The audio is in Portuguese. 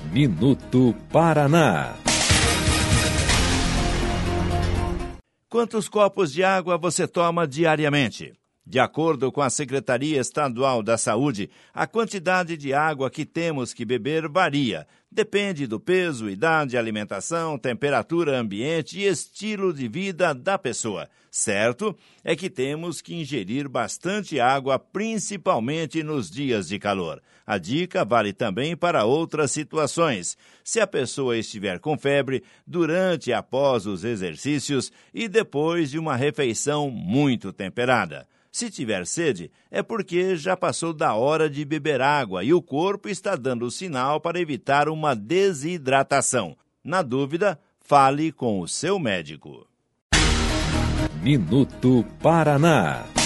Minuto Paraná. Quantos copos de água você toma diariamente? De acordo com a Secretaria Estadual da Saúde, a quantidade de água que temos que beber varia. Depende do peso, idade, alimentação, temperatura ambiente e estilo de vida da pessoa. Certo é que temos que ingerir bastante água, principalmente nos dias de calor. A dica vale também para outras situações. Se a pessoa estiver com febre, durante e após os exercícios e depois de uma refeição muito temperada. Se tiver sede, é porque já passou da hora de beber água e o corpo está dando sinal para evitar uma desidratação. Na dúvida, fale com o seu médico. Minuto Paraná.